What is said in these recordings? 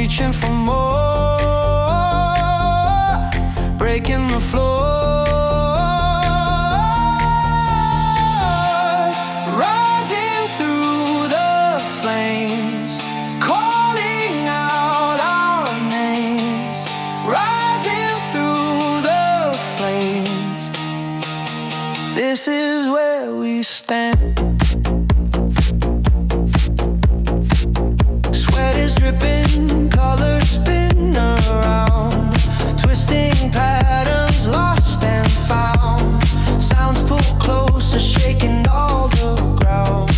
reaching for more, breaking the floor. This is where we stand. Sweat is dripping, colors spin around, twisting patterns lost and found. Sounds pull closer, shaking all the ground.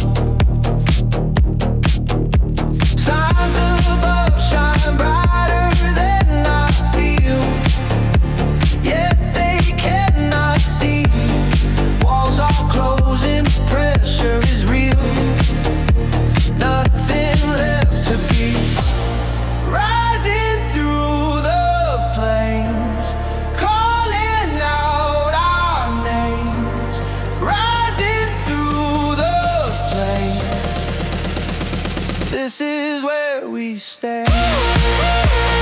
Signs above shine brighter than I feel, yet they cannot see. Walls are closing, pressure is real. Nothing left to be. Rising through the flames, calling out our names. Rising through the flames. This is where we stand.